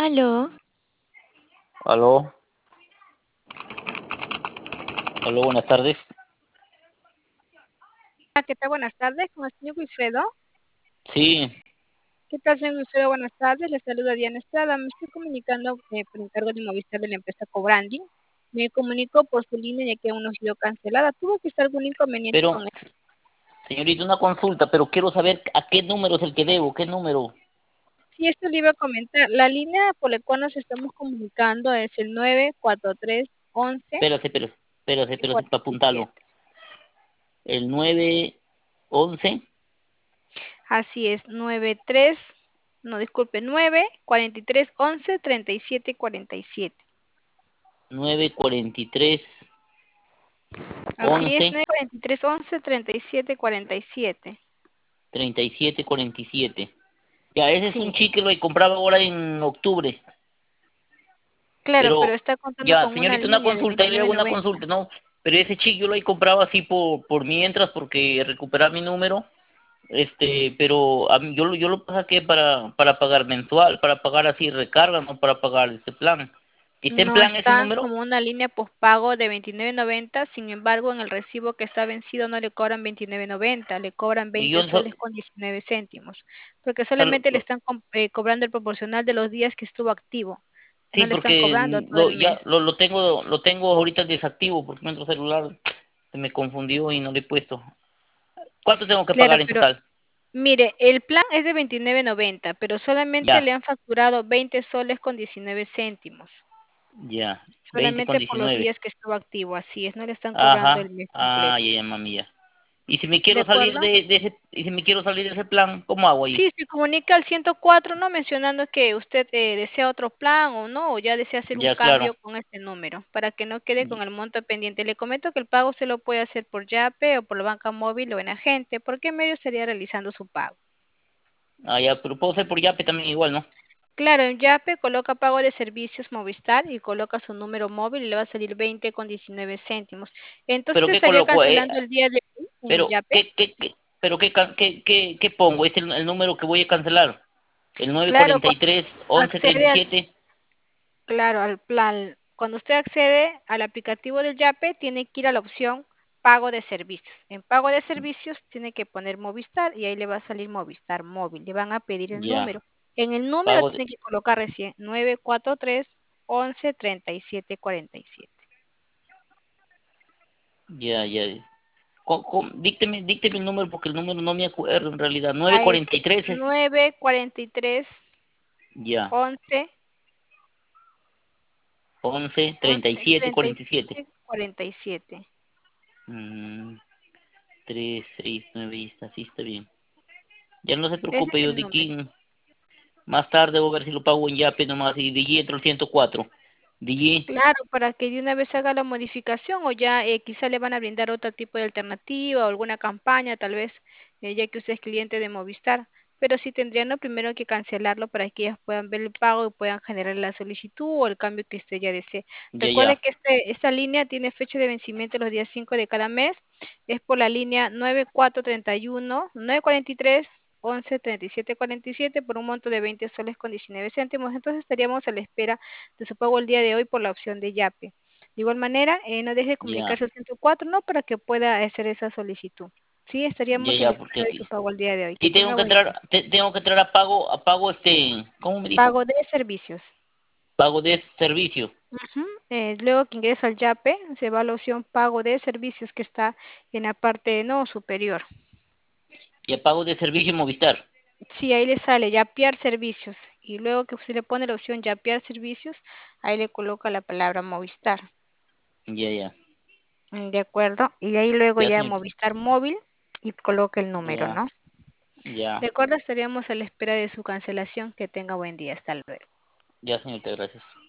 Aló, Aló, aló, buenas tardes. ¿Qué tal? Buenas tardes, con el señor Wilfredo. Sí, ¿Qué tal, señor Wilfredo? Buenas tardes, le saluda Diana Estrada. Me estoy comunicando por encargo de Movistar de la empresa Cobrandi. Me comunico por su línea ya que aún no ha sido cancelada. ¿Tuvo que estar algún inconveniente pero, con él? señorita, una consulta, pero quiero saber a qué número es el que debo, qué número. Sí, esto le iba a comentar. La línea por la cual nos estamos comunicando es el 943 11 Espérate, para 47. apuntarlo. El 911, Así es, 93, no, disculpe, 943 11 37 47. 943, Así es, 11, 943 11 37 47. 3747. Ya, ese es un Sí, chicle, lo he comprado ahora en octubre. claro, pero Pero, está contando ya, con una señorita, una línea de consulta, yo le hago una 29.90. consulta, ¿no? Pero ese chicle yo lo he comprado así por mientras, porque recuperar mi número. Pero yo lo saqué para pagar mensual, para pagar así recarga, no para pagar ese plan. ¿Está en No plan ese están número? como una línea postpago de 29.90, sin embargo, en el recibo que está vencido no le cobran 29.90, le cobran Y 20 yo, soles con 19 céntimos, porque o sea, solamente le están cobrando el proporcional de los días que estuvo activo, no sí, le están porque cobrando todo el mes. lo tengo ahorita desactivo, porque mi otro celular se me confundió y no le he puesto. ¿Cuánto tengo que Claro, pagar en pero total? mire, el plan es de 29.90, pero solamente Ya, le han facturado 20 soles con 19 céntimos. ya, 20 con Solamente por los 19. días que estuvo activo, así es, no le están cobrando el Ajá, mes ah, completo. ya, mami, ya. Y si me ¿De quiero salir acuerdo? y si me quiero salir de ese plan, ¿cómo hago ahí? Sí, se comunica al 104, ¿no? Mencionando que usted desea otro plan o no, o ya desea hacer un Ya, claro. cambio con este número, para que no quede con el monto pendiente. Le comento que el pago se lo puede hacer por Yape o por la banca móvil o en agente. ¿Por qué medio estaría realizando su pago? Ah, ya, pero puedo ser por Yape también igual, ¿no? Claro, en Yape coloca pago de servicios Movistar y coloca su número móvil y le va a salir 20 con 19 céntimos. Entonces Pero ¿qué estaría coloco? cancelando el día de hoy en Pero Yape. ¿qué pongo? ¿Este es el número que voy a cancelar? El Claro, 943 accede al 1137. Claro, al plan. Cuando usted accede al aplicativo del Yape, tiene que ir a la opción pago de servicios. En pago de servicios tiene que poner Movistar y ahí le va a salir Movistar móvil. Le van a pedir el Ya, número. En el número pago de, tiene que colocar recién 943 11 37 47. ya. Dícteme el número porque el número no me acuerdo en realidad. Ah, es 943 es, 943 ya, 11 11 11 37 47. 37 47. Mm, 369, sí está bien. Ya no se Ese preocupe, es yo el de número. aquí más tarde voy a ver si lo pago en Yape nomás y DJ entro el 104. DJ, Claro, para que de una vez haga la modificación o ya quizá le van a brindar otro tipo de alternativa o alguna campaña, tal vez, ya que usted es cliente de Movistar. Pero sí tendrían ¿no? primero que cancelarlo para que ellas puedan ver el pago y puedan generar la solicitud o el cambio que usted ya desee. Recuerde ya. que esta línea tiene fecha de vencimiento los días 5 de cada mes. Es por la línea 9431, 943 11 37 47 por un monto de 20 soles con 19 céntimos. Entonces estaríamos a la espera de su pago el día de hoy por la opción de Yape. De igual manera, no deje de Ya, comunicarse al 104, ¿no? Para que pueda hacer esa solicitud. Sí, estaríamos a la porque espera de su pago el día de hoy. Que sí tenga buen día. tengo que entrar a pago ¿cómo me dijo? Pago de servicios. Pago de servicio. Ujú. Luego que ingresa al Yape, se va a la opción pago de servicios que está en la parte no superior. Y a pago de servicio Movistar. Sí, ahí le sale Yapear servicios. Y luego que usted le pone la opción Yapear servicios, ahí le coloca la palabra Movistar. Ya. De acuerdo. Y ahí luego Ya, ya señorita. Movistar móvil y coloca el número, Ya, ¿no? ya. De acuerdo, estaríamos a la espera de su cancelación. Que tenga buen día. Hasta luego. Ya, señorita, gracias.